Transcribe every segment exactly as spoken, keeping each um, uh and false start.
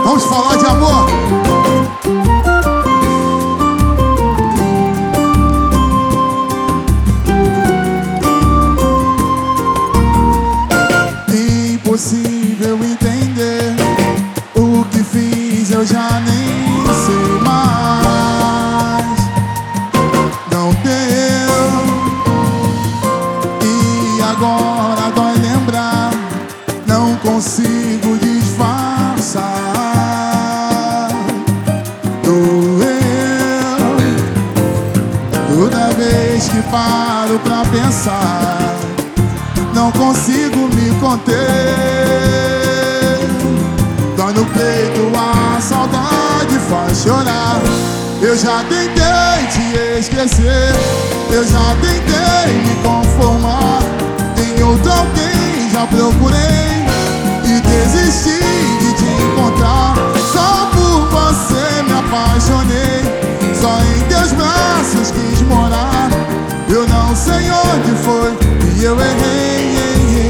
Vamos falar de amor. Impossível entender o que fiz, eu já nem sei mais. Não deu. E agora dói lembrar, não consigo disfarçar. Doeu. Toda vez que paro pra pensar, não consigo me conter. Dói no peito, a saudade faz chorar. Eu já tentei te esquecer, eu já tentei me conformar. Em outro alguém já procurei e desisti de te encontrar. Só por você me apaixonei, só em teus braços quis morar. Eu não sei onde foi e eu errei.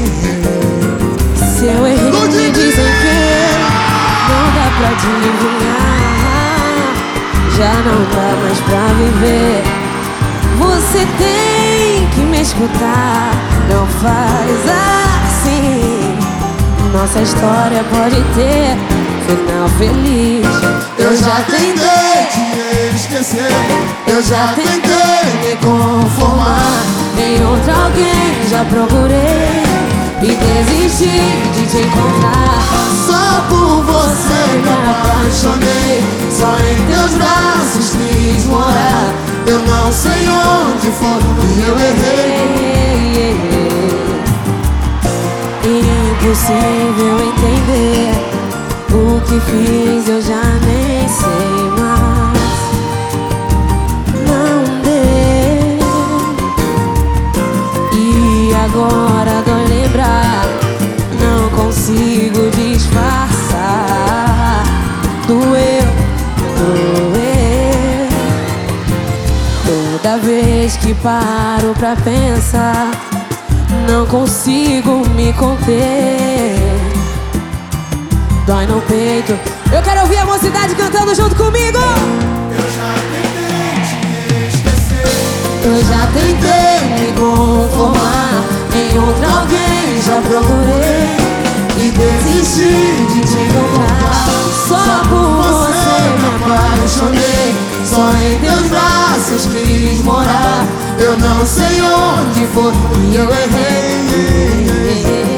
Se eu errei, me dizem que não dá pra adivinhar. Já não dá mais pra viver. Você tem que me escutar. Não faz assim. Nossa história pode ter final feliz. Eu já tentei te esquecer, eu já tentei me conformar. Em outro alguém já procurei e desisti de te encontrar. Só por você me apaixonei, só em teus braços quis morar. Eu não sei onde foi e eu errei. Impossível entender o que fiz, eu já nem sei mais. Não deu. E agora dói lembrar, não consigo disfarçar. Doeu, doeu. Toda vez que paro pra pensar, não consigo me conter. Dói no peito. Eu quero ouvir a mocidade cantando junto comigo. Eu já tentei te esquecer, Eu já tentei me conformar. Em outro alguém já procurei e desisti de te encontrar. Só por você me apaixonei, só em teus braços quis morar. eu não sei onde foi e eu errei.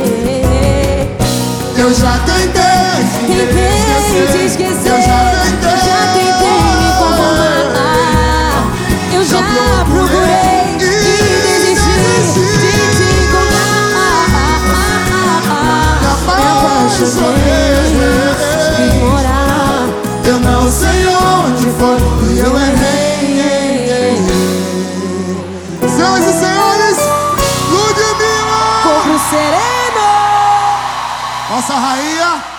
Eu já tentei Tentei te esquecer, eu já tentei, já tentei me conformar. Eu já procurei e desisti de te encontrar. Me apaixonei, quis morar. eu não sei onde foi e eu errei. Senhoras e senhores, Ludmilla, Vou pro sereno. nossa rainha.